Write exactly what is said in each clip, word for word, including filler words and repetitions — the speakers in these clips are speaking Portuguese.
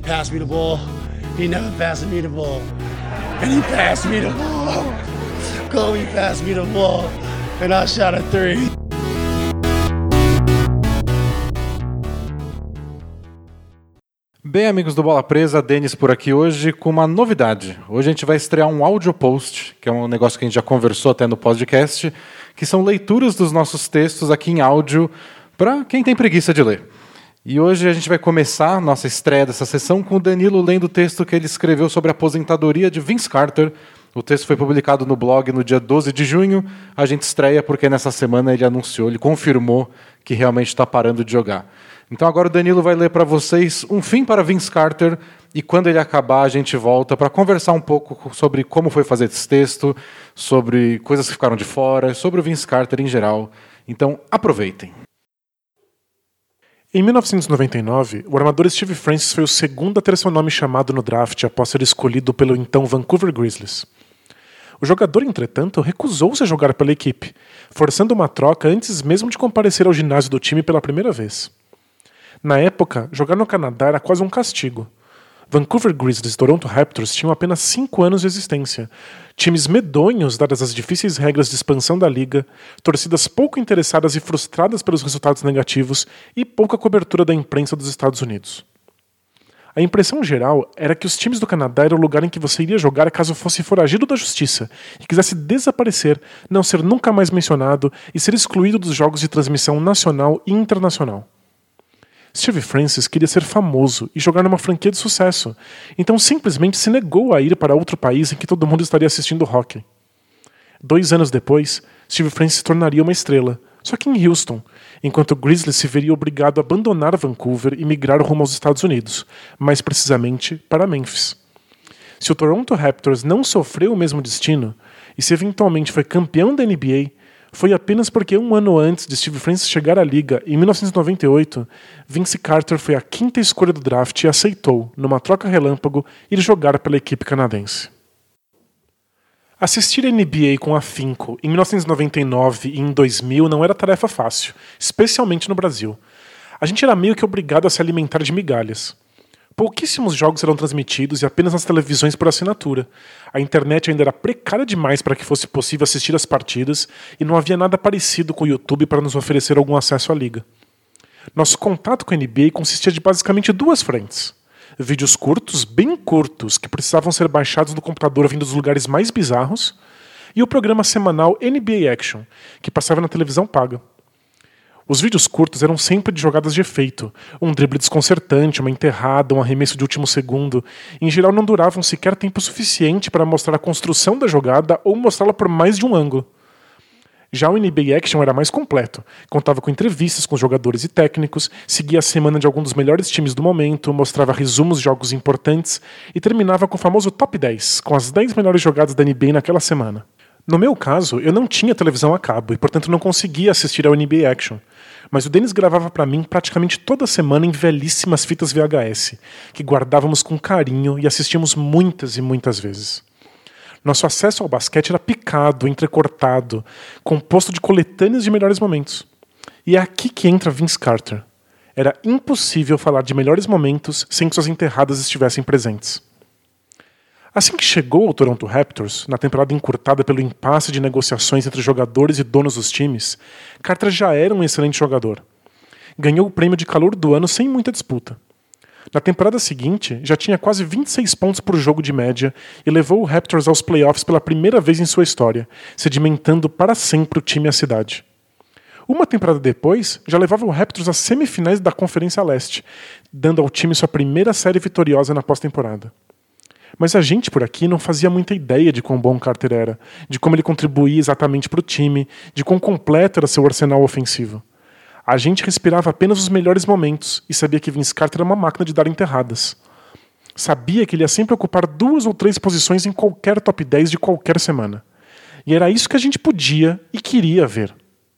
pass me the ball. He never passed me the ball. And he passed me the ball. Kobe passed me the ball. And I shot a three. Bem, amigos do Bola Presa, Denis por aqui hoje com uma novidade. Hoje a gente vai estrear um audio post, que é um negócio que a gente já conversou até no podcast, que são leituras dos nossos textos aqui em áudio para quem tem preguiça de ler. E hoje a gente vai começar a nossa estreia dessa sessão com o Danilo lendo o texto que ele escreveu sobre a aposentadoria de Vince Carter. O texto foi publicado no blog no dia doze de junho. A gente estreia porque nessa semana ele anunciou, ele confirmou que realmente está parando de jogar. Então agora o Danilo vai ler para vocês Um Fim para Vince Carter e quando ele acabar a gente volta para conversar um pouco sobre como foi fazer esse texto, sobre coisas que ficaram de fora, sobre o Vince Carter em geral. Então aproveitem. Em mil novecentos e noventa e nove, o armador Steve Francis foi o segundo a ter seu nome chamado no draft após ser escolhido pelo então Vancouver Grizzlies. O jogador, entretanto, recusou-se a jogar pela equipe, forçando uma troca antes mesmo de comparecer ao ginásio do time pela primeira vez. Na época, jogar no Canadá era quase um castigo. Vancouver Grizzlies e Toronto Raptors tinham apenas cinco anos de existência, times medonhos dadas as difíceis regras de expansão da liga, torcidas pouco interessadas e frustradas pelos resultados negativos e pouca cobertura da imprensa dos Estados Unidos. A impressão geral era que os times do Canadá eram o lugar em que você iria jogar caso fosse foragido da justiça e quisesse desaparecer, não ser nunca mais mencionado e ser excluído dos jogos de transmissão nacional e internacional. Steve Francis queria ser famoso e jogar numa franquia de sucesso, então simplesmente se negou a ir para outro país em que todo mundo estaria assistindo hockey. Dois anos depois, Steve Francis se tornaria uma estrela, só que em Houston, enquanto o Grizzlies se veria obrigado a abandonar Vancouver e migrar rumo aos Estados Unidos, mais precisamente para Memphis. Se o Toronto Raptors não sofreu o mesmo destino, e se eventualmente foi campeão da N B A, foi apenas porque um ano antes de Steve Francis chegar à liga, em mil novecentos e noventa e oito, Vince Carter foi a quinta escolha do draft e aceitou, numa troca relâmpago, ir jogar pela equipe canadense. Assistir a N B A com afinco em mil novecentos e noventa e nove e em dois mil não era tarefa fácil, especialmente no Brasil. A gente era meio que obrigado a se alimentar de migalhas. Pouquíssimos jogos eram transmitidos e apenas nas televisões por assinatura. A internet ainda era precária demais para que fosse possível assistir as partidas e não havia nada parecido com o YouTube para nos oferecer algum acesso à liga. Nosso contato com a N B A consistia de basicamente duas frentes. Vídeos curtos, bem curtos, que precisavam ser baixados no computador vindo dos lugares mais bizarros, e o programa semanal N B A Action, que passava na televisão paga. Os vídeos curtos eram sempre de jogadas de efeito, um drible desconcertante, uma enterrada, um arremesso de último segundo. Em geral não duravam sequer tempo suficiente para mostrar a construção da jogada ou mostrá-la por mais de um ângulo. Já o N B A Action era mais completo, contava com entrevistas com jogadores e técnicos, seguia a semana de algum dos melhores times do momento, mostrava resumos de jogos importantes e terminava com o famoso Top dez, com as dez melhores jogadas da N B A naquela semana. No meu caso, eu não tinha televisão a cabo e, portanto, não conseguia assistir ao N B A Action. Mas o Denis gravava para mim praticamente toda semana em velhíssimas fitas V H S, que guardávamos com carinho e assistíamos muitas e muitas vezes. Nosso acesso ao basquete era picado, entrecortado, composto de coletâneas de melhores momentos. E é aqui que entra Vince Carter. Era impossível falar de melhores momentos sem que suas enterradas estivessem presentes. Assim que chegou ao Toronto Raptors, na temporada encurtada pelo impasse de negociações entre jogadores e donos dos times, Carter já era um excelente jogador. Ganhou o prêmio de calor do ano sem muita disputa. Na temporada seguinte, já tinha quase vinte e seis pontos por jogo de média e levou o Raptors aos playoffs pela primeira vez em sua história, sedimentando para sempre o time e a cidade. Uma temporada depois, já levava o Raptors às semifinais da Conferência Leste, dando ao time sua primeira série vitoriosa na pós-temporada. Mas a gente por aqui não fazia muita ideia de quão bom Carter era, de como ele contribuía exatamente para o time, de quão completo era seu arsenal ofensivo. A gente respirava apenas os melhores momentos e sabia que Vince Carter era uma máquina de dar enterradas. Sabia que ele ia sempre ocupar duas ou três posições em qualquer top dez de qualquer semana. E era isso que a gente podia e queria ver.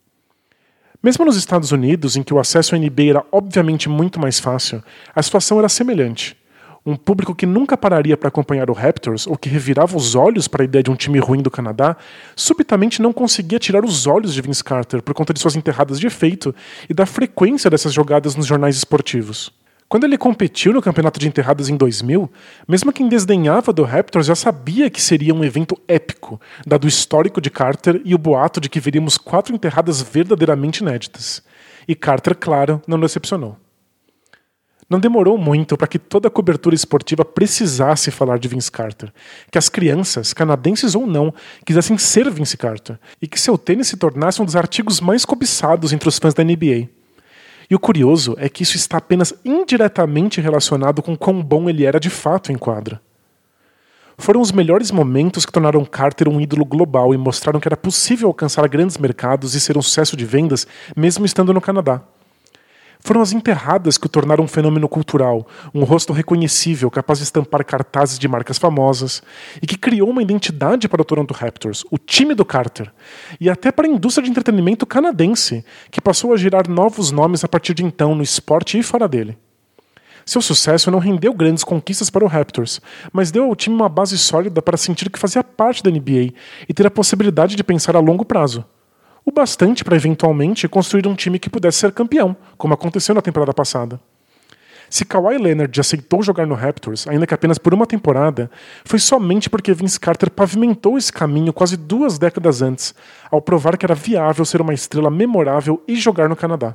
Mesmo nos Estados Unidos, em que o acesso à N B A era obviamente muito mais fácil, a situação era semelhante. Um público que nunca pararia para acompanhar o Raptors ou que revirava os olhos para a ideia de um time ruim do Canadá, subitamente não conseguia tirar os olhos de Vince Carter por conta de suas enterradas de efeito e da frequência dessas jogadas nos jornais esportivos. Quando ele competiu no campeonato de enterradas em dois mil, mesmo quem desdenhava do Raptors já sabia que seria um evento épico, dado o histórico de Carter e o boato de que veríamos quatro enterradas verdadeiramente inéditas. E Carter, claro, não decepcionou. Não demorou muito para que toda a cobertura esportiva precisasse falar de Vince Carter, que as crianças, canadenses ou não, quisessem ser Vince Carter, e que seu tênis se tornasse um dos artigos mais cobiçados entre os fãs da N B A. E o curioso é que isso está apenas indiretamente relacionado com quão bom ele era de fato em quadra. Foram os melhores momentos que tornaram Carter um ídolo global e mostraram que era possível alcançar grandes mercados e ser um sucesso de vendas mesmo estando no Canadá. Foram as enterradas que o tornaram um fenômeno cultural, um rosto reconhecível capaz de estampar cartazes de marcas famosas, e que criou uma identidade para o Toronto Raptors, o time do Carter, e até para a indústria de entretenimento canadense, que passou a gerar novos nomes a partir de então no esporte e fora dele. Seu sucesso não rendeu grandes conquistas para o Raptors, mas deu ao time uma base sólida para sentir que fazia parte da N B A e ter a possibilidade de pensar a longo prazo. O bastante para eventualmente construir um time que pudesse ser campeão, como aconteceu na temporada passada. Se Kawhi Leonard aceitou jogar no Raptors, ainda que apenas por uma temporada, foi somente porque Vince Carter pavimentou esse caminho quase duas décadas antes, ao provar que era viável ser uma estrela memorável e jogar no Canadá.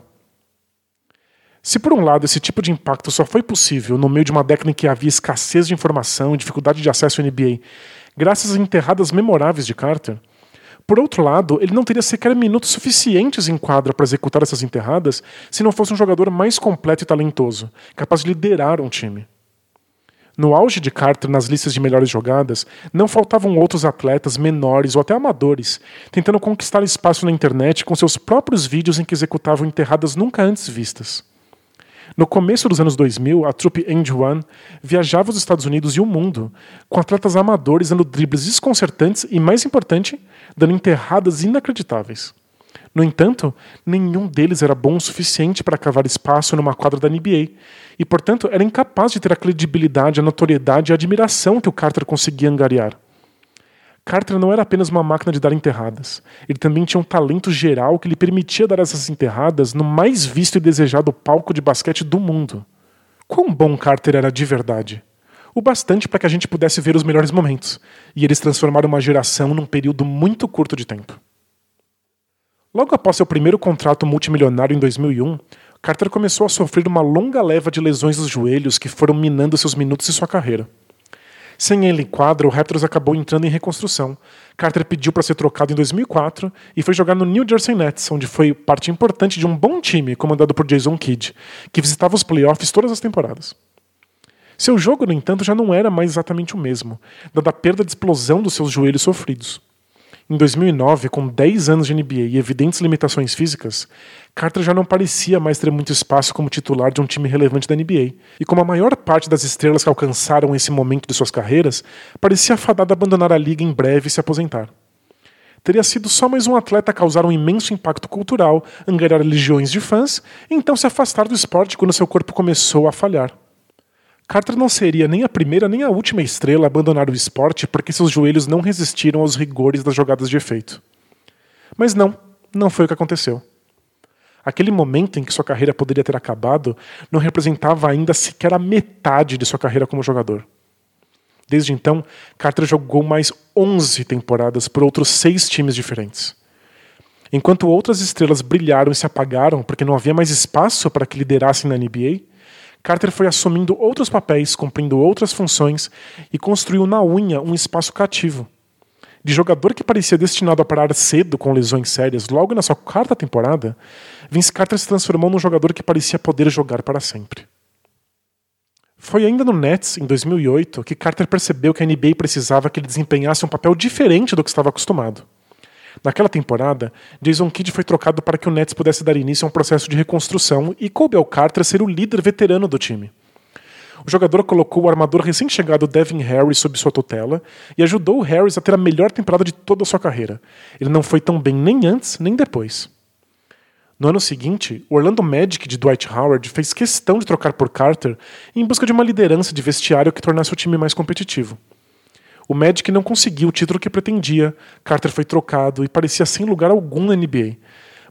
Se por um lado esse tipo de impacto só foi possível no meio de uma década em que havia escassez de informação e dificuldade de acesso à N B A, graças às enterradas memoráveis de Carter, por outro lado, ele não teria sequer minutos suficientes em quadra para executar essas enterradas se não fosse um jogador mais completo e talentoso, capaz de liderar um time. No auge de Carter nas listas de melhores jogadas, não faltavam outros atletas menores ou até amadores, tentando conquistar espaço na internet com seus próprios vídeos em que executavam enterradas nunca antes vistas. No começo dos anos dois mil, a trupe End One viajava os Estados Unidos e o mundo, com atletas amadores dando dribles desconcertantes e, mais importante, dando enterradas inacreditáveis. No entanto, nenhum deles era bom o suficiente para cavar espaço numa quadra da N B A, e, portanto, era incapaz de ter a credibilidade, a notoriedade e a admiração que o Carter conseguia angariar. Carter não era apenas uma máquina de dar enterradas. Ele também tinha um talento geral que lhe permitia dar essas enterradas no mais visto e desejado palco de basquete do mundo. Quão bom Carter era de verdade? O bastante para que a gente pudesse ver os melhores momentos, e eles transformaram uma geração num período muito curto de tempo. Logo após seu primeiro contrato multimilionário em dois mil e um, Carter começou a sofrer uma longa leva de lesões dos joelhos que foram minando seus minutos e sua carreira. Sem ele em quadra, o Raptors acabou entrando em reconstrução. Carter pediu para ser trocado em dois mil e quatro e foi jogar no New Jersey Nets, onde foi parte importante de um bom time comandado por Jason Kidd, que visitava os playoffs todas as temporadas. Seu jogo, no entanto, já não era mais exatamente o mesmo, dada a perda de explosão dos seus joelhos sofridos. Em dois mil e nove, com dez anos de N B A e evidentes limitações físicas, Carter já não parecia mais ter muito espaço como titular de um time relevante da N B A, e como a maior parte das estrelas que alcançaram esse momento de suas carreiras, parecia fadado a abandonar a liga em breve e se aposentar. Teria sido só mais um atleta a causar um imenso impacto cultural, angariar legiões de fãs, e então se afastar do esporte quando seu corpo começou a falhar. Carter não seria nem a primeira nem a última estrela a abandonar o esporte porque seus joelhos não resistiram aos rigores das jogadas de efeito. Mas não, não foi o que aconteceu. Aquele momento em que sua carreira poderia ter acabado não representava ainda sequer a metade de sua carreira como jogador. Desde então, Carter jogou mais onze temporadas por outros seis times diferentes. Enquanto outras estrelas brilharam e se apagaram porque não havia mais espaço para que liderassem na N B A, Carter foi assumindo outros papéis, cumprindo outras funções e construiu na unha um espaço cativo. De jogador que parecia destinado a parar cedo com lesões sérias logo na sua quarta temporada, Vince Carter se transformou num jogador que parecia poder jogar para sempre. Foi ainda no Nets, em dois mil e oito, que Carter percebeu que a N B A precisava que ele desempenhasse um papel diferente do que estava acostumado. Naquela temporada, Jason Kidd foi trocado para que o Nets pudesse dar início a um processo de reconstrução e coube ao Carter ser o líder veterano do time. O jogador colocou o armador recém-chegado Devin Harris sob sua tutela e ajudou o Harris a ter a melhor temporada de toda a sua carreira. Ele não foi tão bem nem antes nem depois. No ano seguinte, o Orlando Magic de Dwight Howard fez questão de trocar por Carter em busca de uma liderança de vestiário que tornasse o time mais competitivo. O Magic não conseguiu o título que pretendia, Carter foi trocado e parecia sem lugar algum na N B A.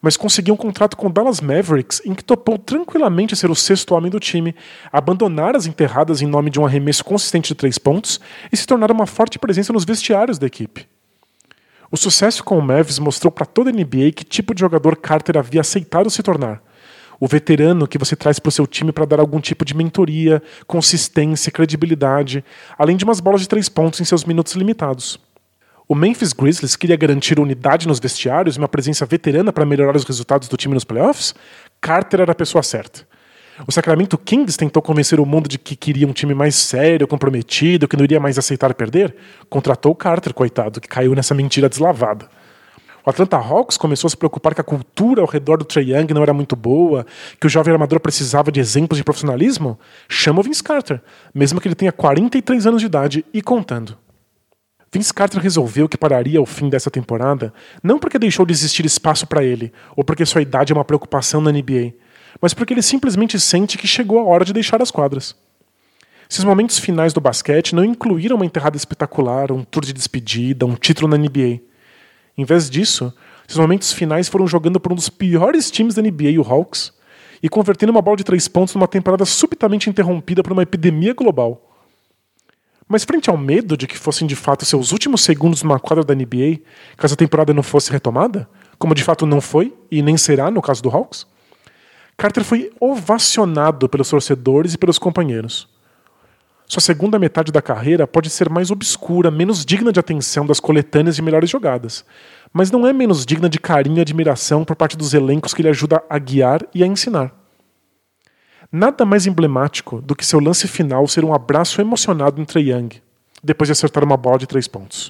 mas conseguiu um contrato com o Dallas Mavericks em que topou tranquilamente ser o sexto homem do time, abandonar as enterradas em nome de um arremesso consistente de três pontos e se tornar uma forte presença nos vestiários da equipe. O sucesso com o Mavs mostrou para toda a N B A que tipo de jogador Carter havia aceitado se tornar. O veterano que você traz para o seu time para dar algum tipo de mentoria, consistência, credibilidade, além de umas bolas de três pontos em seus minutos limitados. O Memphis Grizzlies queria garantir unidade nos vestiários e uma presença veterana para melhorar os resultados do time nos playoffs? Carter era a pessoa certa. O Sacramento Kings tentou convencer o mundo de que queria um time mais sério, comprometido, que não iria mais aceitar perder? Contratou o Carter, coitado, que caiu nessa mentira deslavada. O Atlanta Hawks começou a se preocupar que a cultura ao redor do Trae Young não era muito boa, que o jovem armador precisava de exemplos de profissionalismo? Chama o Vince Carter, mesmo que ele tenha quarenta e três anos de idade e contando. Vince Carter resolveu que pararia ao fim dessa temporada, não porque deixou de existir espaço para ele, ou porque sua idade é uma preocupação na N B A, mas porque ele simplesmente sente que chegou a hora de deixar as quadras. Esses momentos finais do basquete não incluíram uma enterrada espetacular, um tour de despedida, um título na N B A. Em vez disso, esses momentos finais foram jogando por um dos piores times da N B A, o Hawks, e convertendo uma bola de três pontos numa temporada subitamente interrompida por uma epidemia global. Mas frente ao medo de que fossem de fato seus últimos segundos numa quadra da N B A, caso a temporada não fosse retomada, como de fato não foi e nem será no caso do Hawks, Carter foi ovacionado pelos torcedores e pelos companheiros. Sua segunda metade da carreira pode ser mais obscura, menos digna de atenção das coletâneas de melhores jogadas, mas não é menos digna de carinho e admiração por parte dos elencos que ele ajuda a guiar e a ensinar. Nada mais emblemático do que seu lance final ser um abraço emocionado em Trae Young, depois de acertar uma bola de três pontos.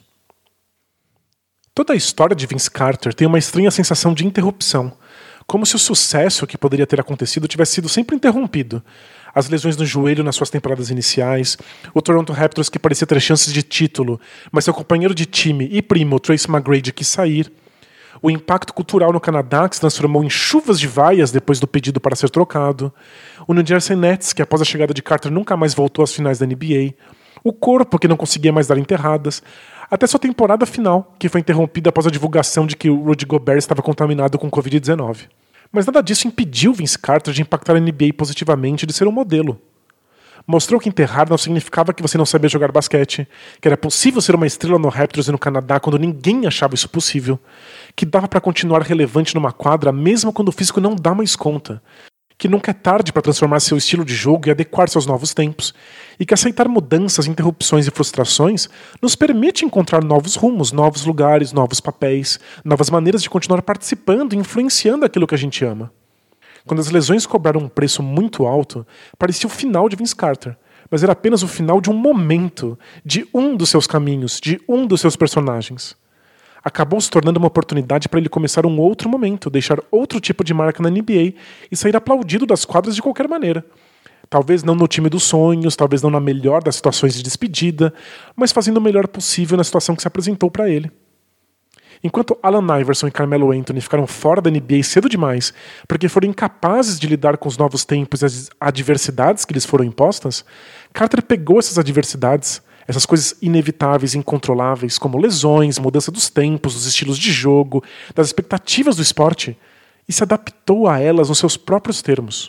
Toda a história de Vince Carter tem uma estranha sensação de interrupção, como se o sucesso que poderia ter acontecido tivesse sido sempre interrompido. As lesões no joelho nas suas temporadas iniciais, o Toronto Raptors que parecia ter chances de título, mas seu companheiro de time e primo, Tracy McGrady, quis sair, o impacto cultural no Canadá que se transformou em chuvas de vaias depois do pedido para ser trocado, o New Jersey Nets que após a chegada de Carter nunca mais voltou às finais da N B A, o corpo que não conseguia mais dar enterradas, até sua temporada final, que foi interrompida após a divulgação de que o Rudy Gobert estava contaminado com covid dezenove. Mas nada disso impediu Vince Carter de impactar a N B A positivamente e de ser um modelo. Mostrou que enterrar não significava que você não sabia jogar basquete, que era possível ser uma estrela no Raptors e no Canadá quando ninguém achava isso possível, que dava para continuar relevante numa quadra mesmo quando o físico não dá mais conta, que nunca é tarde para transformar seu estilo de jogo e adequar-se aos novos tempos, e que aceitar mudanças, interrupções e frustrações nos permite encontrar novos rumos, novos lugares, novos papéis, novas maneiras de continuar participando e influenciando aquilo que a gente ama. Quando as lesões cobraram um preço muito alto, parecia o final de Vince Carter, mas era apenas o final de um momento, de um dos seus caminhos, de um dos seus personagens. Acabou se tornando uma oportunidade para ele começar um outro momento, deixar outro tipo de marca na N B A e sair aplaudido das quadras de qualquer maneira. Talvez não no time dos sonhos, talvez não na melhor das situações de despedida, mas fazendo o melhor possível na situação que se apresentou para ele. Enquanto Allen Iverson e Carmelo Anthony ficaram fora da N B A cedo demais porque foram incapazes de lidar com os novos tempos e as adversidades que lhes foram impostas, Carter pegou essas adversidades, essas coisas inevitáveis e incontroláveis, como lesões, mudança dos tempos, dos estilos de jogo, das expectativas do esporte, e se adaptou a elas nos seus próprios termos.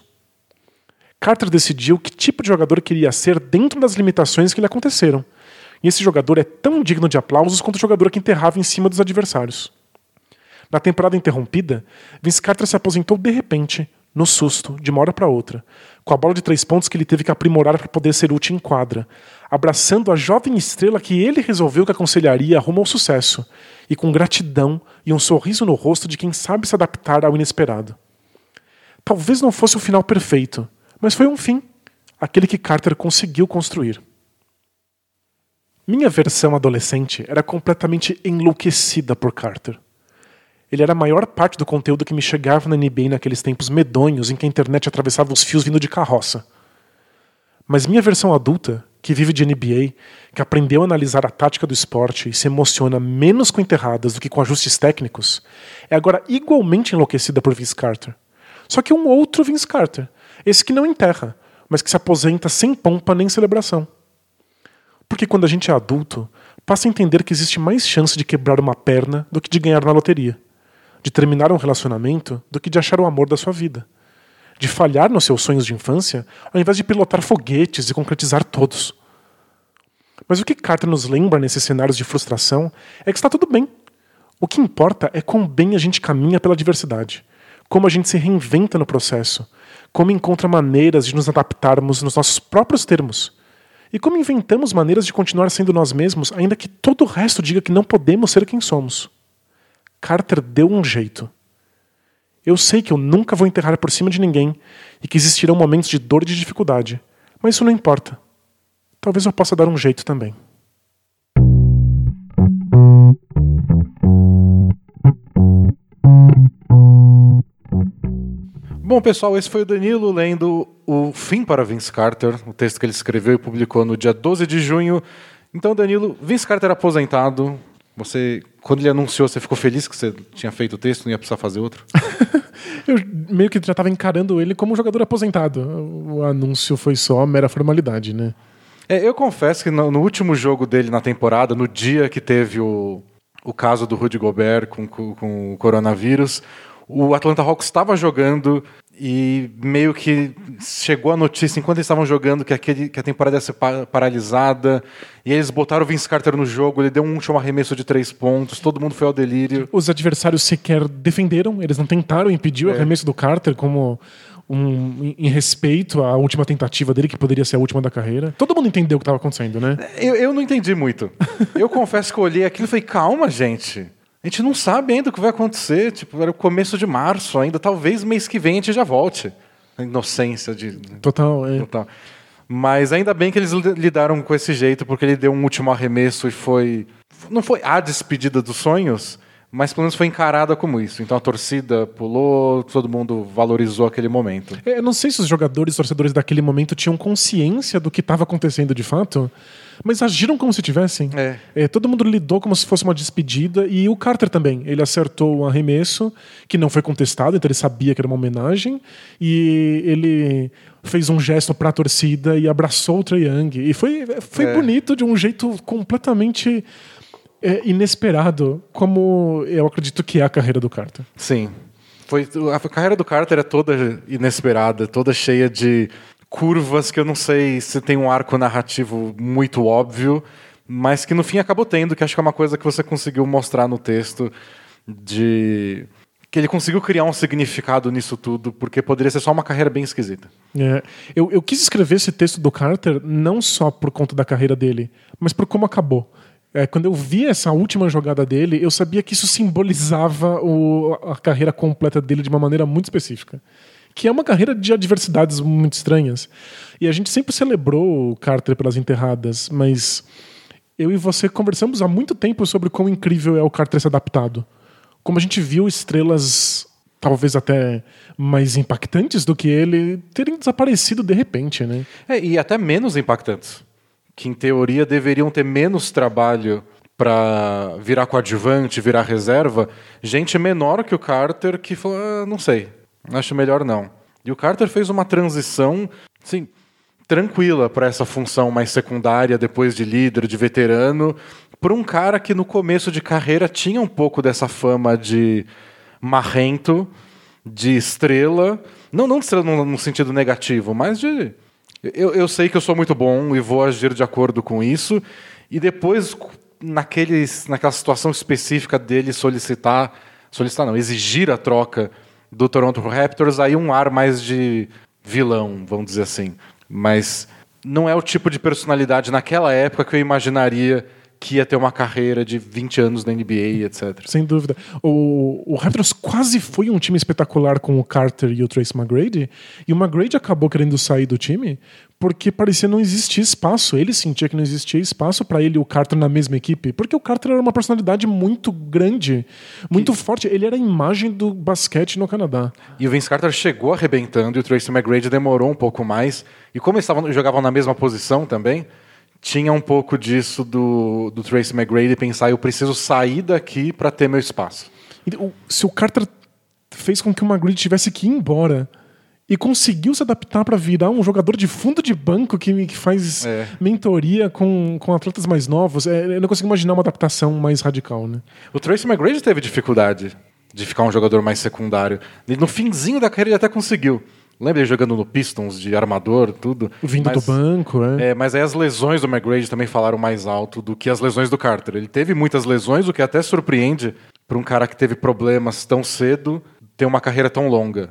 Carter decidiu que tipo de jogador queria ser dentro das limitações que lhe aconteceram. E esse jogador é tão digno de aplausos quanto o jogador que enterrava em cima dos adversários. Na temporada interrompida, Vince Carter se aposentou de repente, no susto, de uma hora para outra, com a bola de três pontos que ele teve que aprimorar para poder ser útil em quadra, abraçando a jovem estrela que ele resolveu que aconselharia rumo ao sucesso, e com gratidão e um sorriso no rosto de quem sabe se adaptar ao inesperado. Talvez não fosse o final perfeito, mas foi um fim, aquele que Carter conseguiu construir. Minha versão adolescente era completamente enlouquecida por Carter. Ele era a maior parte do conteúdo que me chegava na N B A naqueles tempos medonhos em que a internet atravessava os fios vindo de carroça. Mas minha versão adulta, que vive de N B A, que aprendeu a analisar a tática do esporte e se emociona menos com enterradas do que com ajustes técnicos, é agora igualmente enlouquecida por Vince Carter. Só que um outro Vince Carter, esse que não enterra, mas que se aposenta sem pompa nem celebração. Porque quando a gente é adulto, passa a entender que existe mais chance de quebrar uma perna do que de ganhar na loteria. de terminar um relacionamento do que de achar o amor da sua vida. De falhar nos seus sonhos de infância, ao invés de pilotar foguetes e concretizar todos. Mas o que Carter nos lembra nesses cenários de frustração é que está tudo bem. O que importa é quão bem a gente caminha pela diversidade, como a gente se reinventa no processo, como encontra maneiras de nos adaptarmos nos nossos próprios termos, e como inventamos maneiras de continuar sendo nós mesmos, ainda que todo o resto diga que não podemos ser quem somos. Carter deu um jeito. Eu sei que eu nunca vou enterrar por cima de ninguém e que existirão momentos de dor e de dificuldade, mas isso não importa. Talvez eu possa dar um jeito também. Bom, pessoal, esse foi o Danilo lendo O Fim para Vince Carter, o texto que ele escreveu e publicou no dia doze de junho. Então, Danilo, Vince Carter aposentado. Você, quando ele anunciou, você ficou feliz que você tinha feito o texto, não ia precisar fazer outro? Eu meio que já estava encarando ele como um jogador aposentado. O anúncio foi só mera formalidade, né? É, eu confesso que no, no último jogo dele na temporada, no dia que teve o, o caso do Rudy Gobert com, com, com o coronavírus, o Atlanta Hawks estava jogando e meio que chegou a notícia enquanto eles estavam jogando que, aquele, que a temporada ia ser pa- paralisada, e eles botaram o Vince Carter no jogo, ele deu um último arremesso de três pontos, todo mundo foi ao delírio. Os adversários sequer defenderam, eles não tentaram impedir o É. arremesso do Carter como um, em, em respeito à última tentativa dele, que poderia ser a última da carreira. Todo mundo entendeu o que estava acontecendo, né? Eu, eu não entendi muito. Eu confesso que eu olhei aquilo e falei, calma, gente. A gente não sabe ainda o que vai acontecer. Tipo, era o começo de março ainda. Talvez mês que vem a gente já volte. A inocência de... Total, é. Total. Mas ainda bem que eles lidaram com esse jeito, porque ele deu um último arremesso e foi... Não foi a despedida dos sonhos, mas pelo menos foi encarada como isso. Então a torcida pulou, todo mundo valorizou aquele momento. Eu não sei se os jogadores, torcedores daquele momento tinham consciência do que estava acontecendo de fato, mas agiram como se tivessem. É. É, todo mundo lidou como se fosse uma despedida, e o Carter também. Ele acertou um arremesso que não foi contestado, então ele sabia que era uma homenagem, e ele fez um gesto para a torcida e abraçou o Trae Young. E foi, foi É. bonito de um jeito completamente é, inesperado, como eu acredito que é a carreira do Carter. Sim. Foi, a carreira do Carter é toda inesperada, toda cheia de curvas que eu não sei se tem um arco narrativo muito óbvio, mas que no fim acabou tendo, que acho que é uma coisa que você conseguiu mostrar no texto, de que ele conseguiu criar um significado nisso tudo, porque poderia ser só uma carreira bem esquisita. É, eu, eu quis escrever esse texto do Carter não só por conta da carreira dele, mas por como acabou. É, quando eu vi essa última jogada dele, eu sabia que isso simbolizava o, a carreira completa dele de uma maneira muito específica. Que é uma carreira de adversidades muito estranhas. E a gente sempre celebrou o Carter pelas enterradas, mas eu e você conversamos há muito tempo sobre quão incrível é o Carter ser adaptado. Como a gente viu estrelas, talvez até mais impactantes do que ele, terem desaparecido de repente, né? É, e até menos impactantes, que em teoria deveriam ter menos trabalho para virar coadjuvante, virar reserva, gente menor que o Carter que falou, ah, não sei, acho melhor não. E o Carter fez uma transição, assim, tranquila para essa função mais secundária, depois de líder, de veterano, para um cara que no começo de carreira tinha um pouco dessa fama de marrento, de estrela, não, não de estrela no, no sentido negativo, mas de... Eu, eu sei que eu sou muito bom e vou agir de acordo com isso, e depois, naqueles, naquela situação específica dele solicitar, solicitar não, exigir a troca do Toronto Raptors, aí um ar mais de vilão, vamos dizer assim. Mas não é o tipo de personalidade naquela época que eu imaginaria que ia ter uma carreira de vinte anos na N B A, etcétera. Sem dúvida. O, o Raptors quase foi um time espetacular com o Carter e o Tracy McGrady, e o McGrady acabou querendo sair do time porque parecia não existir espaço. Ele sentia que não existia espaço para ele e o Carter na mesma equipe, porque o Carter era uma personalidade muito grande, muito que... forte. Ele era a imagem do basquete no Canadá. E o Vince Carter chegou arrebentando e o Tracy McGrady demorou um pouco mais. E como eles estavam, jogavam na mesma posição também, tinha um pouco disso do, do Tracy McGrady pensar, eu preciso sair daqui para ter meu espaço. Então, se o Carter fez com que o McGrady tivesse que ir embora e conseguiu se adaptar para virar um jogador de fundo de banco que, que faz é. mentoria com, com atletas mais novos, é, eu não consigo imaginar uma adaptação mais radical, né? O Tracy McGrady teve dificuldade de ficar um jogador mais secundário. E no finzinho da carreira ele até conseguiu. Lembra ele jogando no Pistons, de armador, tudo? Vindo mas, do banco, é. é. Mas aí as lesões do McGrady também falaram mais alto do que as lesões do Carter. Ele teve muitas lesões, o que até surpreende para um cara que teve problemas tão cedo ter uma carreira tão longa.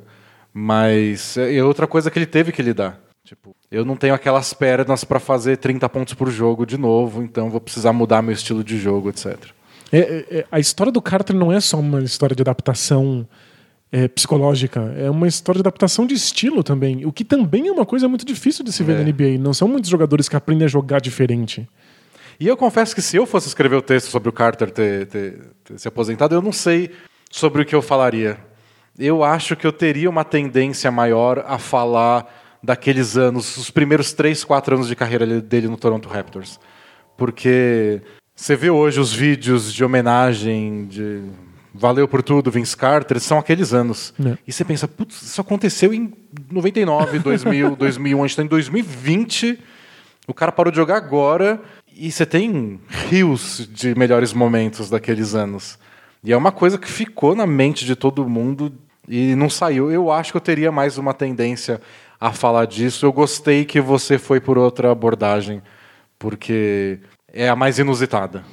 Mas é outra coisa que ele teve que lidar. Tipo, eu não tenho aquelas pernas para fazer trinta pontos por jogo de novo, então vou precisar mudar meu estilo de jogo, etcétera. É, é, a história do Carter não é só uma história de adaptação É, psicológica, é uma história de adaptação de estilo também, o que também é uma coisa muito difícil de se ver é. na N B A. Não são muitos jogadores que aprendem a jogar diferente. E eu confesso que se eu fosse escrever o texto sobre o Carter ter, ter, ter se aposentado, eu não sei sobre o que eu falaria. Eu acho que eu teria uma tendência maior a falar daqueles anos, os primeiros três, quatro anos de carreira dele no Toronto Raptors. Porque você vê hoje os vídeos de homenagem, de valeu por tudo, Vince Carter, são aqueles anos. É. E você pensa, putz, isso aconteceu em noventa e nove, dois mil, dois mil e um, a gente está em dois mil e vinte, o cara parou de jogar agora e você tem rios de melhores momentos daqueles anos. E é uma coisa que ficou na mente de todo mundo e não saiu. Eu acho que eu teria mais uma tendência a falar disso. Eu gostei que você foi por outra abordagem, porque é a mais inusitada.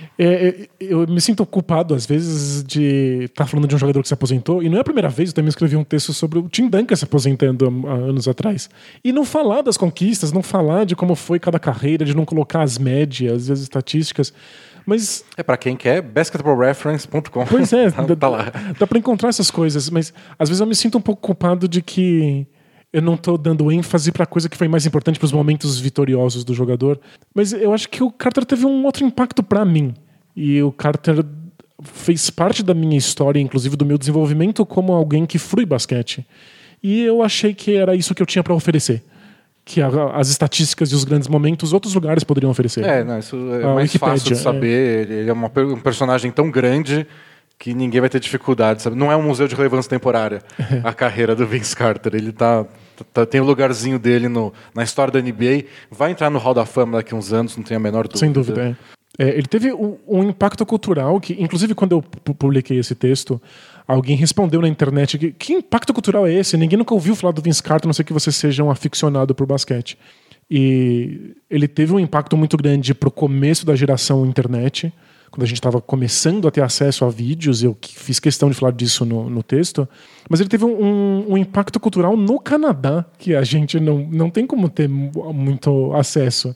É, eu me sinto culpado, às vezes, de estar falando de um jogador que se aposentou. E não é a primeira vez, eu também escrevi um texto sobre o Tim Duncan se aposentando há anos atrás. E não falar das conquistas, não falar de como foi cada carreira, de não colocar as médias, as estatísticas. Mas é para quem quer, basketball reference ponto com. Pois é, tá, dá, tá lá. Dá para encontrar essas coisas. Mas às vezes eu me sinto um pouco culpado de que eu não estou dando ênfase para a coisa que foi mais importante, para os momentos vitoriosos do jogador. Mas eu acho que o Carter teve um outro impacto para mim. E o Carter fez parte da minha história, inclusive do meu desenvolvimento como alguém que frui basquete. E eu achei que era isso que eu tinha para oferecer. Que a, as estatísticas e os grandes momentos outros lugares poderiam oferecer. É, não, isso é a mais Wikipedia, fácil de saber. É. Ele é uma, um personagem tão grande que ninguém vai ter dificuldade, sabe? Não é um museu de relevância temporária a carreira do Vince Carter. Ele tá, tá, tem o um lugarzinho dele no, na história da N B A. Vai entrar no Hall da Fama daqui a uns anos, não tenho a menor dúvida. Sem dúvida, é. É, ele teve um, um impacto cultural que, inclusive, quando eu publiquei esse texto, alguém respondeu na internet que, que impacto cultural é esse? Ninguém nunca ouviu falar do Vince Carter, a não ser que você seja um aficionado por basquete. E ele teve um impacto muito grande para o começo da geração internet, quando a gente estava começando a ter acesso a vídeos, eu fiz questão de falar disso no, no texto, mas ele teve um, um, um impacto cultural no Canadá, que a gente não, não tem como ter muito acesso.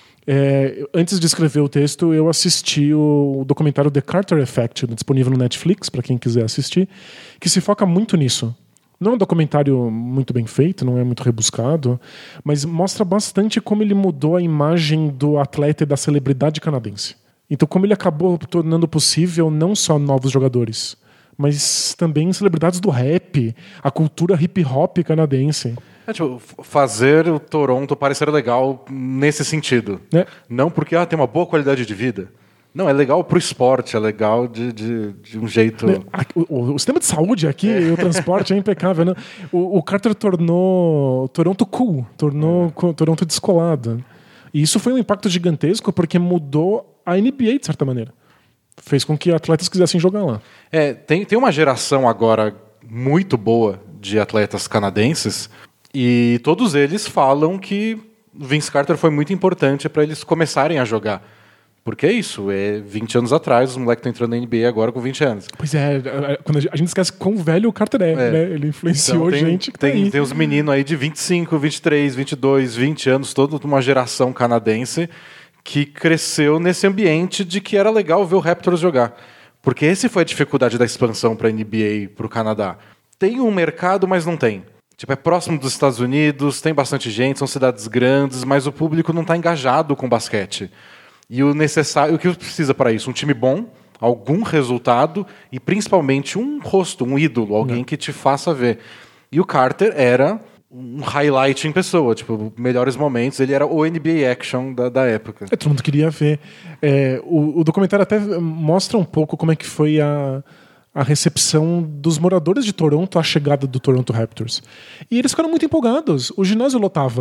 É, antes de escrever o texto, eu assisti o documentário The Carter Effect, disponível no Netflix, para quem quiser assistir, que se foca muito nisso. Não é um documentário muito bem feito, não é muito rebuscado, mas mostra bastante como ele mudou a imagem do atleta e da celebridade canadense. Então, como ele acabou tornando possível não só novos jogadores, mas também celebridades do rap, a cultura hip-hop canadense. É, tipo, fazer o Toronto parecer legal nesse sentido. É. Não porque ah, tem uma boa qualidade de vida. Não, é legal pro esporte, é legal de, de, de um jeito... O, o, o sistema de saúde aqui, é. o transporte é impecável. Né? O, o Carter tornou Toronto cool, tornou é. Toronto descolado. E isso foi um impacto gigantesco porque mudou a N B A, de certa maneira. Fez com que atletas quisessem jogar lá. É, tem, tem uma geração agora muito boa de atletas canadenses e todos eles falam que Vince Carter foi muito importante para eles começarem a jogar. Porque é isso, é vinte anos atrás, os moleques estão entrando na N B A agora com vinte anos. Pois é, quando a gente esquece quão velho o Carter é, é. Né? Ele influenciou então, tem, gente que tem, tá aí. Tem os meninos aí de vinte e cinco, vinte e três, vinte e dois, vinte anos, toda uma geração canadense que cresceu nesse ambiente de que era legal ver o Raptors jogar. Porque essa foi a dificuldade da expansão para a N B A, para o Canadá. Tem um mercado, mas não tem. Tipo, é próximo dos Estados Unidos, tem bastante gente, são cidades grandes, mas o público não está engajado com basquete. E o necessário, o que precisa para isso? Um time bom, algum resultado e principalmente um rosto, um ídolo, alguém não. que te faça ver. E o Carter era um highlight em pessoa, tipo, melhores momentos. Ele era o N B A Action da, da época. É, todo mundo queria ver. É, o, o documentário até mostra um pouco como é que foi a, a recepção dos moradores de Toronto à chegada do Toronto Raptors. E eles ficaram muito empolgados. O ginásio lotava.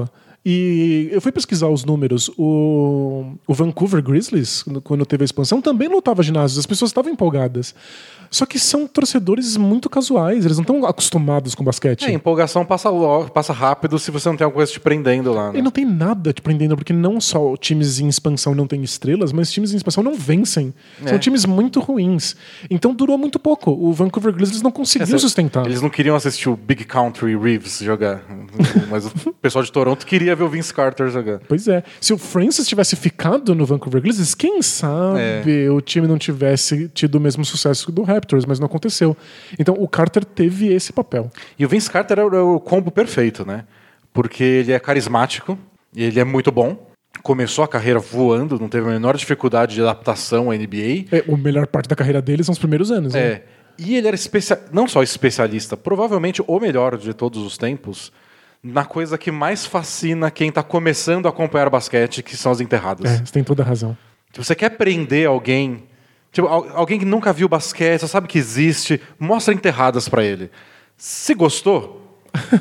E eu fui pesquisar os números. O, o Vancouver Grizzlies, quando teve a expansão, também lotava ginásios. As pessoas estavam empolgadas. Só que são torcedores muito casuais. Eles não estão acostumados com basquete. É, a empolgação passa, logo, passa rápido se você não tem alguma coisa te prendendo lá. Né? E não tem nada te prendendo, porque não só times em expansão não têm estrelas, mas times em expansão não vencem. É. São times muito ruins. Então durou muito pouco. O Vancouver Grizzlies não conseguiu é, sustentar. Eles não queriam assistir o Big Country Reeves jogar. Mas o pessoal de Toronto queria ver o Vince Carter jogar. Pois é. Se o Francis tivesse ficado no Vancouver Grizzlies, quem sabe é. o time não tivesse tido o mesmo sucesso do Raptors, mas não aconteceu. Então o Carter teve esse papel. E o Vince Carter é o combo perfeito, né? Porque ele é carismático, ele é muito bom, começou a carreira voando, não teve a menor dificuldade de adaptação à N B A. É, a melhor parte da carreira dele são os primeiros anos. É. Né? E ele era especia... não só especialista, provavelmente o melhor de todos os tempos, na coisa que mais fascina quem está começando a acompanhar basquete, que são as enterradas. É, você tem toda a razão. Se você quer prender alguém, tipo, alguém que nunca viu basquete, só sabe que existe, mostra enterradas para ele. Se gostou,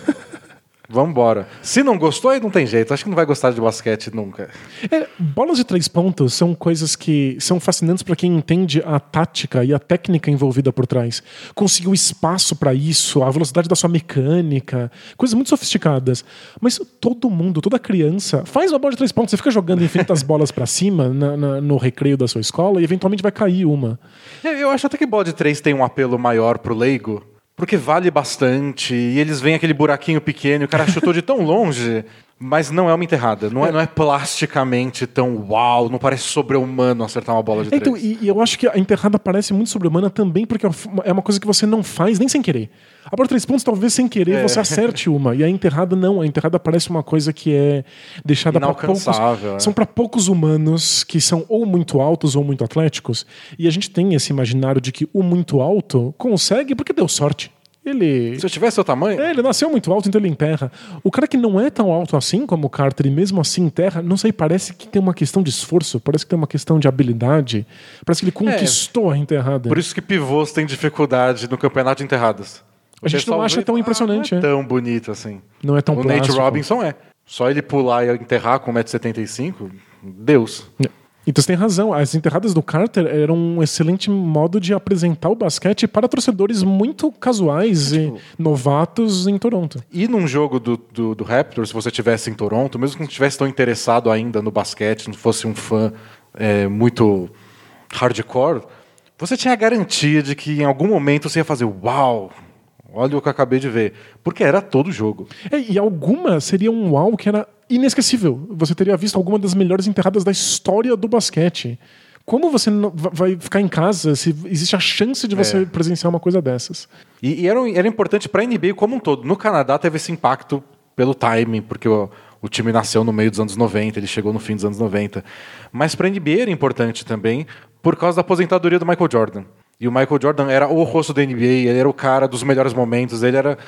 vamos embora. Se não gostou, aí não tem jeito. Acho que não vai gostar de basquete nunca. É, bolas de três pontos são coisas que são fascinantes para quem entende a tática e a técnica envolvida por trás. Conseguir o espaço para isso, a velocidade da sua mecânica, coisas muito sofisticadas. Mas todo mundo, toda criança, faz uma bola de três pontos. Você fica jogando infinitas bolas para cima na, na, no recreio da sua escola e eventualmente vai cair uma. Eu acho até que bola de três tem um apelo maior pro leigo. Porque vale bastante, e eles veem aquele buraquinho pequeno, o cara chutou de tão longe, mas não é uma enterrada, não é, não é plasticamente tão uau, não parece sobre-humano acertar uma bola de três. Então, e, e eu acho que a enterrada parece muito sobre-humana também, porque é uma coisa que você não faz nem sem querer. A bola de três pontos, talvez sem querer, é. você acerte uma, e a enterrada não, a enterrada parece uma coisa que é deixada para poucos... É. São para poucos humanos que são ou muito altos ou muito atléticos, e a gente tem esse imaginário de que o muito alto consegue porque deu sorte. Ele... Se eu tivesse seu tamanho... É, ele nasceu muito alto, então ele enterra. O cara que não é tão alto assim como o Carter, e mesmo assim enterra, não sei, parece que tem uma questão de esforço, parece que tem uma questão de habilidade, parece que ele conquistou é, a enterrada. Por isso que pivôs têm dificuldade no campeonato de enterradas. A gente não acha tão impressionante. Ah, não é, é tão bonito assim. Não é tão o plástico. Nate Robinson é. Só ele pular e enterrar com um metro e setenta e cinco, Deus. Não. Então você tem razão, as enterradas do Carter eram um excelente modo de apresentar o basquete para torcedores muito casuais é, tipo, e novatos em Toronto. E num jogo do, do, do Raptors, se você estivesse em Toronto, mesmo que não estivesse tão interessado ainda no basquete, não fosse um fã é, muito hardcore, você tinha a garantia de que em algum momento você ia fazer uau, olha o que eu acabei de ver. Porque era todo jogo. É, e alguma seria um uau que era inesquecível. Você teria visto alguma das melhores enterradas da história do basquete. Como você não vai ficar em casa se existe a chance de você é. presenciar uma coisa dessas? E, e era, era importante para a N B A como um todo. No Canadá teve esse impacto pelo timing, porque o, o time nasceu no meio dos anos noventa, ele chegou no fim dos anos noventa. Mas para a N B A era importante também por causa da aposentadoria do Michael Jordan. E o Michael Jordan era o rosto da N B A, ele era o cara dos melhores momentos, ele era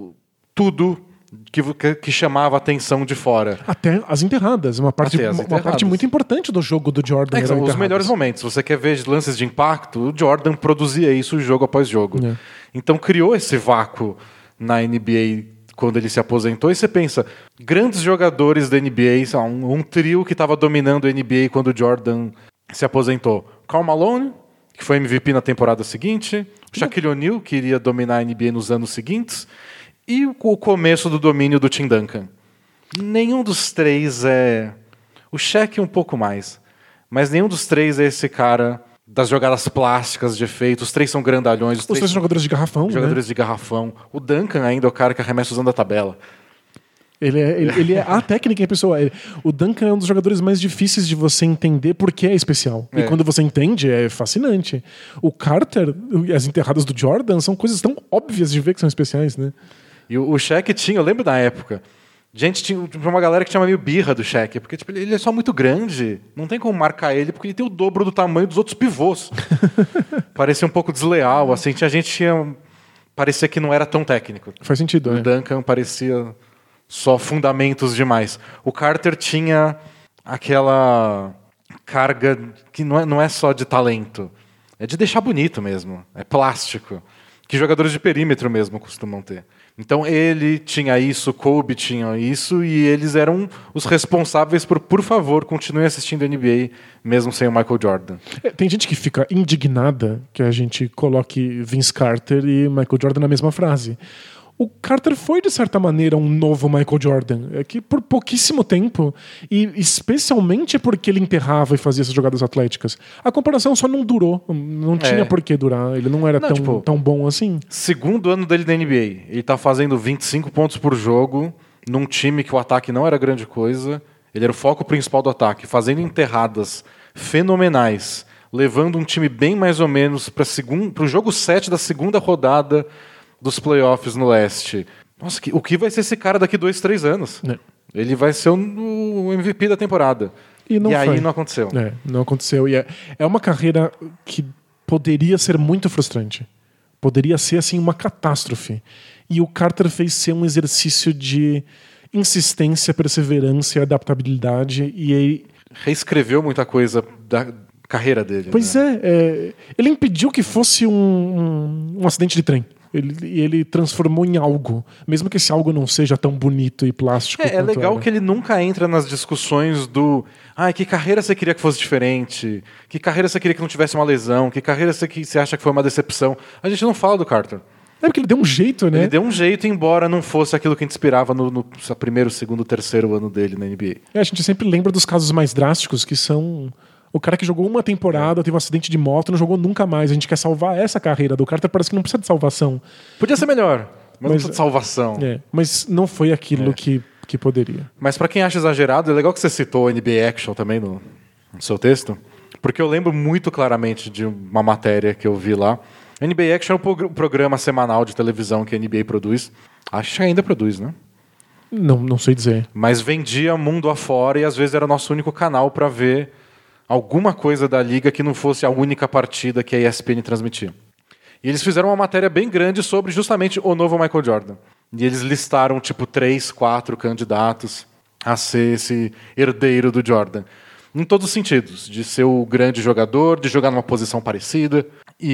tudo que, que, que chamava a atenção de fora. Até as enterradas, uma parte, as uma enterradas. parte muito importante do jogo do Jordan. É, são os melhores momentos. Se você quer ver lances de impacto, o Jordan produzia isso jogo após jogo. É. Então criou esse vácuo na N B A quando ele se aposentou, e você pensa, grandes jogadores da N B A, um, um trio que estava dominando a N B A quando o Jordan se aposentou. Karl Malone, que foi M V P na temporada seguinte, o Shaquille O'Neal, que iria dominar a N B A nos anos seguintes, e o começo do domínio do Tim Duncan. Nenhum dos três é... O Shaq um pouco mais, mas nenhum dos três é esse cara das jogadas plásticas de efeito. Os três são grandalhões. Os, os três, três jogadores de garrafão. Jogadores né? de garrafão. O Duncan ainda é o cara que arremessa usando a tabela. Ele é, ele, ele é a técnica em pessoa. Ele, o Duncan é um dos jogadores mais difíceis de você entender porque é especial. É. E quando você entende, é fascinante. O Carter e as enterradas do Jordan são coisas tão óbvias de ver que são especiais, né? E o, o Shaq tinha, eu lembro da época, gente, tinha uma galera que tinha meio birra do Shaq, porque tipo, ele é só muito grande, não tem como marcar ele, porque ele tem o dobro do tamanho dos outros pivôs. Parecia um pouco desleal, assim, tinha gente que tinha, parecia que não era tão técnico. Faz sentido, O é. Duncan parecia só fundamentos demais. O Carter tinha aquela carga que não é, não é só de talento, é de deixar bonito mesmo, é plástico. que jogadores de perímetro mesmo costumam ter. Então ele tinha isso, Kobe tinha isso, e eles eram os responsáveis por, por favor, continue assistindo a N B A, mesmo sem o Michael Jordan. É, tem gente que fica indignada que a gente coloque Vince Carter e Michael Jordan na mesma frase. O Carter foi, de certa maneira, um novo Michael Jordan. É que por pouquíssimo tempo, e especialmente porque ele enterrava e fazia essas jogadas atléticas. A comparação só não durou. Não tinha É. por que durar. Ele não era Não, tão, tipo, tão bom assim. Segundo ano dele da N B A, ele tá fazendo vinte e cinco pontos por jogo, num time que o ataque não era grande coisa. Ele era o foco principal do ataque, fazendo enterradas fenomenais, levando um time bem mais ou menos para o jogo sete da segunda rodada dos playoffs no leste. Nossa, que, o que vai ser esse cara daqui dois, três anos? É. Ele vai ser o, o M V P da temporada. E, não e aí foi. não aconteceu. É, não aconteceu. E é, é uma carreira que poderia ser muito frustrante. Poderia ser, assim, uma catástrofe. E o Carter fez ser um exercício de insistência, perseverança e adaptabilidade. E aí... Reescreveu muita coisa da carreira dele. Pois né? é, é, ele impediu que fosse um, um, um acidente de trem. Ele, ele transformou em algo, mesmo que esse algo não seja tão bonito e plástico. É, é legal era. que ele nunca entra nas discussões do ah, que carreira você queria que fosse diferente, que carreira você queria que não tivesse uma lesão, que carreira você, que você acha que foi uma decepção. A gente não fala do Carter. É porque ele deu um jeito, né? Ele deu um jeito, embora não fosse aquilo que a gente inspirava no, no primeiro, segundo, terceiro ano dele na N B A. É, a gente sempre lembra dos casos mais drásticos, que são o cara que jogou uma temporada, teve um acidente de moto, não jogou nunca mais. A gente quer salvar essa carreira do Carter, parece que não precisa de salvação. Podia ser melhor, mas, mas não precisa de salvação. É, mas não foi aquilo É. que, que poderia. Mas pra quem acha exagerado, é legal que você citou o N B A Action também no, no seu texto, porque eu lembro muito claramente de uma matéria que eu vi lá. N B A Action é um programa semanal de televisão que a N B A produz. Acho que ainda produz, né? Não, não sei dizer. Mas vendia mundo afora e às vezes era nosso único canal para ver alguma coisa da liga que não fosse a única partida que a E S P N transmitia. E eles fizeram uma matéria bem grande sobre justamente o novo Michael Jordan. E eles listaram tipo três, quatro candidatos a ser esse herdeiro do Jordan. Em todos os sentidos. De ser o grande jogador, de jogar numa posição parecida.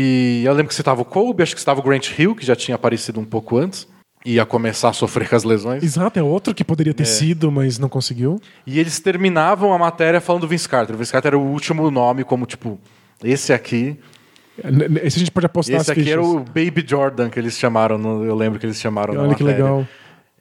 E eu lembro que citava o Kobe, acho que citava o Grant Hill, que já tinha aparecido um pouco antes. Ia começar a sofrer com as lesões. Exato, é outro que poderia ter é. sido, mas não conseguiu. E eles terminavam a matéria falando do Vince Carter. O Vince Carter era o último nome, como tipo, esse aqui... Esse a gente pode apostar Esse as aqui fichas. Era o Baby Jordan que eles chamaram, no, eu lembro que eles chamaram na Olha que matéria. legal.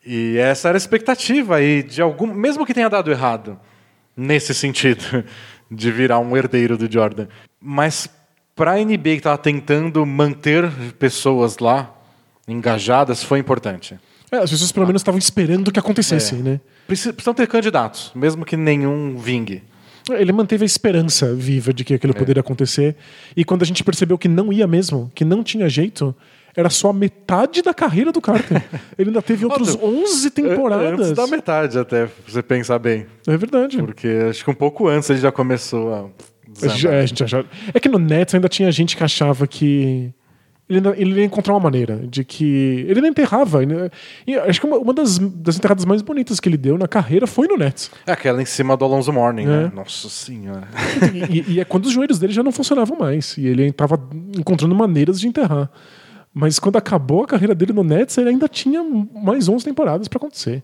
E essa era a expectativa, e de algum, mesmo que tenha dado errado, nesse sentido, de virar um herdeiro do Jordan. Mas para a N B A que estava tentando manter pessoas lá, engajadas, foi importante. É, as pessoas pelo menos estavam esperando que acontecesse, É. né? Precisam ter candidatos, mesmo que nenhum vingue. Ele manteve a esperança viva de que aquilo É. poderia acontecer. E quando a gente percebeu que não ia mesmo, que não tinha jeito, era só a metade da carreira do Carter. Ele ainda teve outros onze temporadas. Antes da metade, até, pra você pensar bem. É verdade. Porque acho que um pouco antes ele já começou a... É, a gente achava... é que no Nets ainda tinha gente que achava que ele, ainda, ele ia encontrar uma maneira de que ele não enterrava. Ele... E acho que uma, uma das, das enterradas mais bonitas que ele deu na carreira foi no Nets. É aquela em cima do Alonso Mourning, É. né? Nossa senhora. E, e é quando os joelhos dele já não funcionavam mais. E ele estava encontrando maneiras de enterrar. Mas quando acabou a carreira dele no Nets, ele ainda tinha mais onze temporadas para acontecer.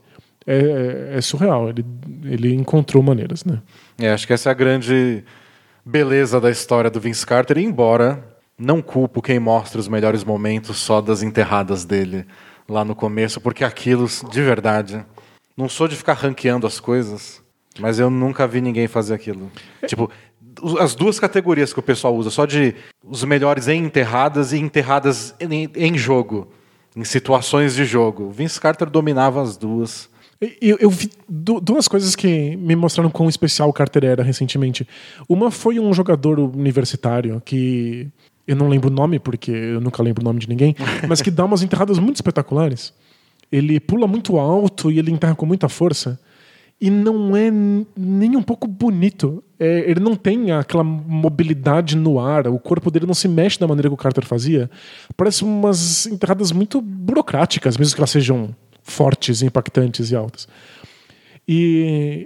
É, é, é surreal. Ele, ele encontrou maneiras, né? É, acho que essa é a grande beleza da história do Vince Carter, embora não culpo quem mostra os melhores momentos só das enterradas dele lá no começo, porque aquilo, de verdade, não sou de ficar ranqueando as coisas, mas eu nunca vi ninguém fazer aquilo. Tipo, as duas categorias que o pessoal usa, só de os melhores em enterradas e enterradas em, em jogo, em situações de jogo. O Vince Carter dominava as duas. Eu, eu vi du- duas coisas que me mostraram quão especial o Carter era recentemente. Uma foi um jogador universitário que eu não lembro o nome, porque eu nunca lembro o nome de ninguém, mas que dá umas enterradas muito espetaculares. Ele pula muito alto e ele enterra com muita força. E não é nem um pouco bonito. É, ele não tem aquela mobilidade no ar. O corpo dele não se mexe da maneira que o Carter fazia. Parece umas enterradas muito burocráticas, mesmo que elas sejam fortes, impactantes e altas. E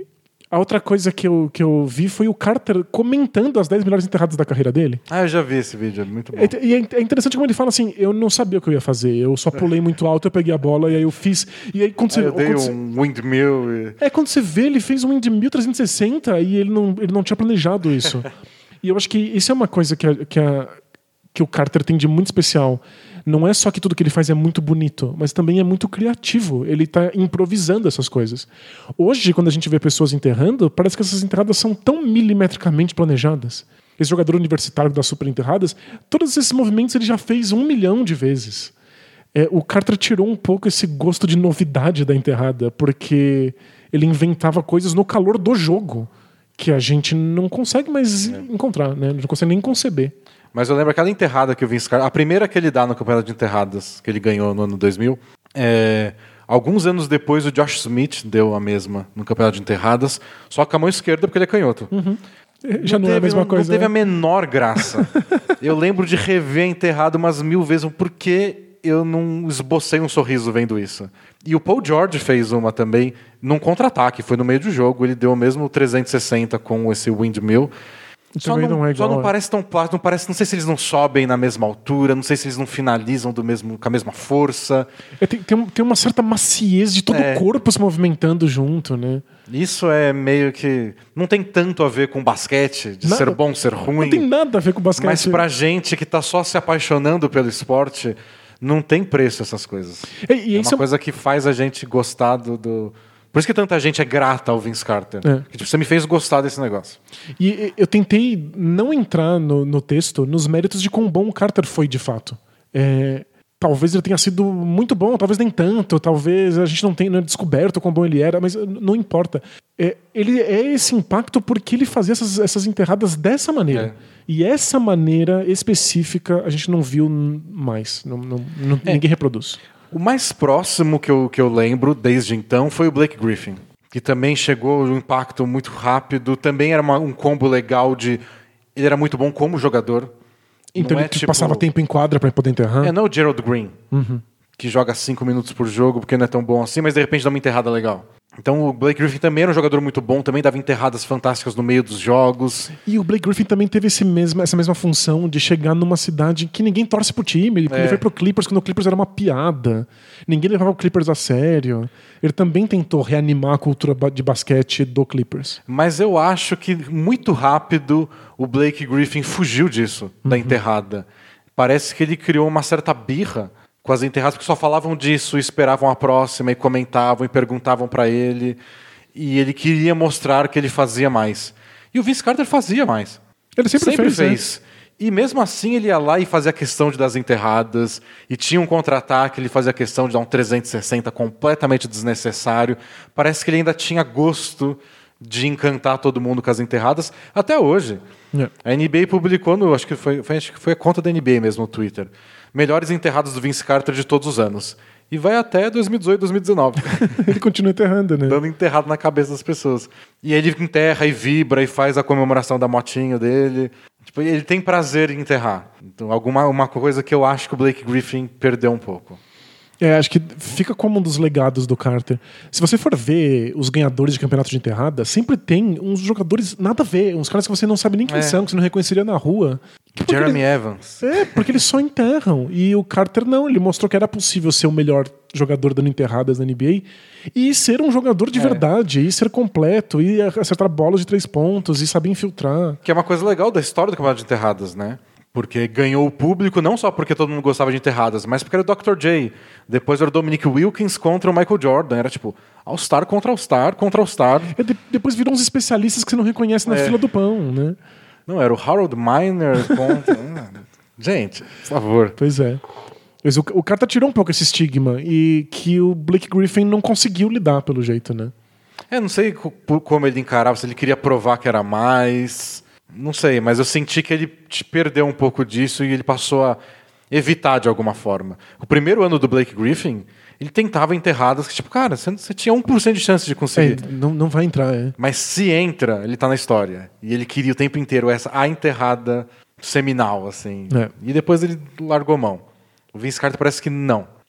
A outra coisa que eu, que eu vi foi o Carter comentando as dez melhores enterradas da carreira dele. Ah, eu já vi esse vídeo, é muito bom. E é, é interessante como ele fala assim, eu não sabia o que eu ia fazer, eu só pulei muito alto, eu peguei a bola e aí eu fiz... E aí quando você... Ah, eu dei quando um você, windmill e... É, quando você vê, ele fez um windmill trezentos e sessenta e ele não, ele não tinha planejado isso. E eu acho que isso é uma coisa que, a, que, a, que o Carter tem de muito especial. Não é só que tudo que ele faz é muito bonito, mas também é muito criativo. Ele está improvisando essas coisas. Hoje, quando a gente vê pessoas enterrando, parece que essas enterradas são tão milimetricamente planejadas. Esse jogador universitário das super enterradas, todos esses movimentos ele já fez um milhão de vezes. É, o Carter tirou um pouco esse gosto de novidade da enterrada, porque ele inventava coisas no calor do jogo que a gente não consegue mais é. encontrar, né? Não consegue nem conceber. Mas eu lembro aquela enterrada que o Vince Carter... A primeira que ele dá no campeonato de enterradas, que ele ganhou no ano dois mil, é, alguns anos depois o Josh Smith deu a mesma no campeonato de enterradas, só com a mão esquerda porque ele é canhoto. Uhum. Já não, não teve, é a mesma não, coisa. Não teve é? a menor graça. Eu lembro de rever a enterrada umas mil vezes, porque eu não esbocei um sorriso vendo isso. E o Paul George fez uma também num contra-ataque, foi no meio do jogo, ele deu o mesmo trezentos e sessenta com esse windmill. Só não, não, é igual, só não é. parece tão plástico, não parece, não sei se eles não sobem na mesma altura, não sei se eles não finalizam do mesmo, com a mesma força. É, tem, tem, tem uma certa maciez de todo é. o corpo se movimentando junto, né? Isso é meio que... Não tem tanto a ver com basquete, de nada, ser bom, ser ruim. Não tem nada a ver com basquete. Mas pra gente que tá só se apaixonando pelo esporte, não tem preço essas coisas. E, e é uma é... coisa que faz a gente gostar do... do... Por isso que tanta gente é grata ao Vince Carter. É. Que, tipo, você me fez gostar desse negócio. E eu tentei não entrar no, no texto nos méritos de quão bom o Carter foi de fato. É, talvez ele tenha sido muito bom, talvez nem tanto, talvez a gente não tenha descoberto quão bom ele era, mas não importa. É, ele é esse impacto porque ele fazia essas, essas enterradas dessa maneira. É. E essa maneira específica a gente não viu mais. Não, não, não, é. Ninguém reproduz. O mais próximo que eu, que eu lembro desde então foi o Blake Griffin, que também chegou um impacto muito rápido, também era uma, um combo legal de... Ele era muito bom como jogador. Então não ele é, tipo... passava tempo em quadra para poder enterrar? É, não o Gerald Green, uhum. que joga cinco minutos por jogo porque não é tão bom assim, mas de repente dá uma enterrada legal. Então o Blake Griffin também era um jogador muito bom, também dava enterradas fantásticas no meio dos jogos. E o Blake Griffin também teve esse mesmo, essa mesma função de chegar numa cidade que ninguém torce pro time. Ele, é. ele foi pro Clippers quando o Clippers era uma piada. Ninguém levava o Clippers a sério. Ele também tentou reanimar a cultura de basquete do Clippers. Mas eu acho que muito rápido o Blake Griffin fugiu disso, uhum. da enterrada. Parece que ele criou uma certa birra com as enterradas, porque só falavam disso, esperavam a próxima e comentavam e perguntavam para ele, e ele queria mostrar que ele fazia mais. E o Vince Carter fazia mais. Ele sempre, sempre fez. fez. É. E mesmo assim ele ia lá e fazia questão de dar as enterradas, e tinha um contra-ataque, ele fazia questão de dar um trezentos e sessenta completamente desnecessário. Parece que ele ainda tinha gosto de encantar todo mundo com as enterradas, até hoje. Yeah. A N B A publicou, no, acho, que foi, foi, acho que foi a conta da N B A mesmo no Twitter, melhores enterradas do Vince Carter de todos os anos. E vai até dois mil e dezoito, dois mil e dezenove. Ele continua enterrando, né? Dando enterrado na cabeça das pessoas. E ele enterra e vibra e faz a comemoração da motinha dele. Tipo, ele tem prazer em enterrar. Então, alguma uma coisa que eu acho que o Blake Griffin perdeu um pouco. É, acho que fica como um dos legados do Carter. Se você for ver os ganhadores de campeonato de enterrada, sempre tem uns jogadores nada a ver, uns caras que você não sabe nem quem é. são, que você não reconheceria na rua. Porque Jeremy ele... Evans. É, porque eles só enterram. E o Carter não, ele mostrou que era possível ser o melhor jogador dando enterradas na N B A e ser um jogador de é. verdade, e ser completo, e acertar bolas de três pontos, e saber infiltrar. Que é uma coisa legal da história do campeonato de enterradas, né? Porque ganhou o público não só porque todo mundo gostava de enterradas, mas porque era o doutor J. Depois era o Dominic Wilkins contra o Michael Jordan. Era tipo All-Star contra All-Star contra All-Star. É, de, depois virou uns especialistas que você não reconhece na é. fila do pão, né? Não, era o Harold Miner contra... Gente, por favor. Pois é. Mas o, o Carter tirou um pouco esse estigma e que o Blake Griffin não conseguiu lidar, pelo jeito, né? É, não sei como ele encarava, se ele queria provar que era mais... Não sei, mas eu senti que ele perdeu um pouco disso e ele passou a evitar de alguma forma. O primeiro ano do Blake Griffin, ele tentava enterradas que, tipo, cara, você tinha um por cento de chance de conseguir. É, não, não vai entrar, é. Mas se entra, ele tá na história. E ele queria o tempo inteiro essa, a enterrada seminal, assim. É. E depois ele largou mão. O Vince Carter parece que não.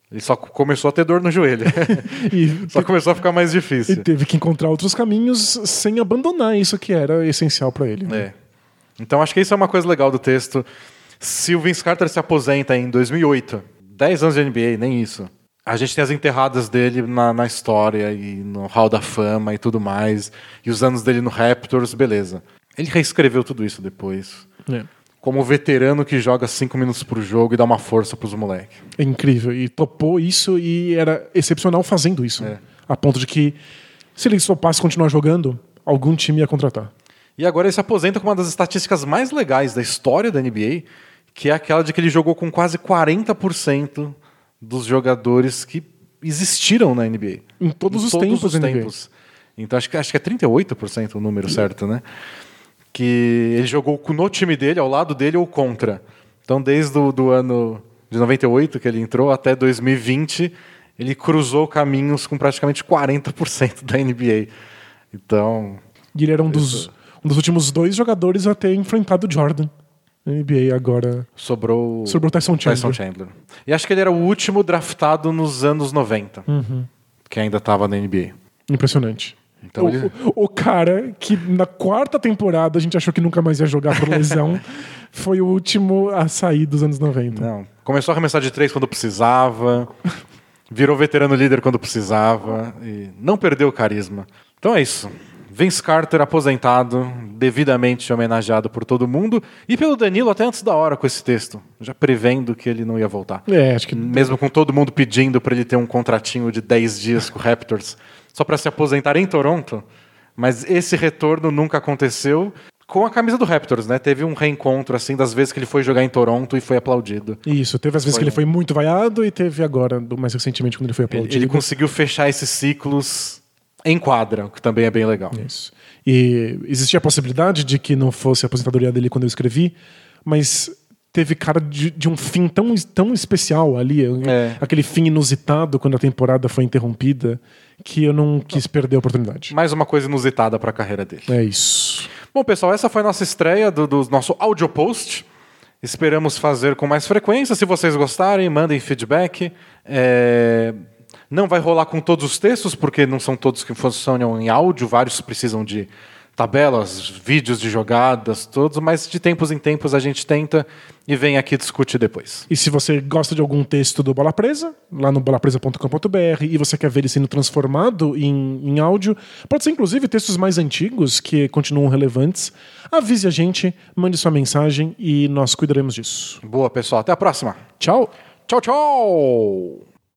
Ele só começou a ter dor no joelho. E só começou a ficar mais E difícil. teve que encontrar outros caminhos sem abandonar isso que era essencial para ele. É. Então acho que isso é uma coisa legal do texto. Se o Vince Carter se aposenta em dois mil e oito, dez anos de N B A, nem isso. A gente tem as enterradas dele na, na história e no Hall da Fama e tudo mais. E os anos dele no Raptors, beleza. Ele reescreveu tudo isso depois. É. Como veterano que joga cinco minutos por jogo e dá uma força pros moleques. É incrível. E topou isso e era excepcional fazendo isso. É. A ponto de que, se ele topasse continuar jogando, algum time ia contratar. E agora ele se aposenta com uma das estatísticas mais legais da história da N B A, que é aquela de que ele jogou com quase quarenta por cento dos jogadores que existiram na N B A. Em todos em os todos tempos os da N B A. tempos. Então acho que, acho que é trinta e oito por cento o número certo, né? Que ele jogou no time dele, ao lado dele ou contra. Então desde o do ano de noventa e oito que ele entrou até dois mil e vinte, ele cruzou caminhos com praticamente quarenta por cento da N B A. Então... E ele era um dos, um dos últimos dois jogadores a ter enfrentado Jordan na N B A. Agora Sobrou, sobrou Tyson Chandler. Tyson Chandler. E acho que ele era o último draftado nos anos noventa, Uhum. que ainda estava na N B A. Impressionante. Então o, ele- o, o cara que na quarta temporada a gente achou que nunca mais ia jogar por lesão foi o último a sair dos anos noventa. Não, começou a arremessar de três quando precisava, virou veterano líder quando precisava e não perdeu o carisma. Então é isso. Vince Carter aposentado, devidamente homenageado por todo mundo e pelo Danilo até antes da hora com esse texto, já prevendo que ele não ia voltar. É, acho que Mesmo com todo mundo pedindo para ele ter um contratinho de dez dias com o Raptors, só para se aposentar em Toronto, mas esse retorno nunca aconteceu com a camisa do Raptors, né? Teve um reencontro assim das vezes que ele foi jogar em Toronto e foi aplaudido. isso. Teve as vezes Foi que ele um- foi muito vaiado e teve agora, do- mais recentemente, quando ele foi Ele, aplaudido. ele conseguiu fechar esses ciclos em quadra, o que também é bem legal. Isso. E existia a possibilidade de que não fosse a aposentadoria dele quando eu escrevi, mas teve cara de, de um fim tão, tão especial ali, É. aquele fim inusitado quando a temporada foi interrompida, que eu não quis perder a oportunidade. Mais uma coisa inusitada para a carreira dele. É isso. Bom, pessoal, essa foi a nossa estreia do, do nosso audio post. Esperamos fazer com mais frequência. Se vocês gostarem, mandem feedback. É, Não vai rolar com todos os textos, porque não são todos que funcionam em áudio. Vários precisam de tabelas, vídeos de jogadas, todos. Mas de tempos em tempos a gente tenta e vem aqui discutir depois. E se você gosta de algum texto do Bola Presa, lá no bola presa ponto com ponto b r, e você quer ver ele sendo transformado em, em áudio, pode ser inclusive textos mais antigos que continuam relevantes, avise a gente, mande sua mensagem e nós cuidaremos disso. Boa, pessoal. Até a próxima. Tchau! Tchau, tchau!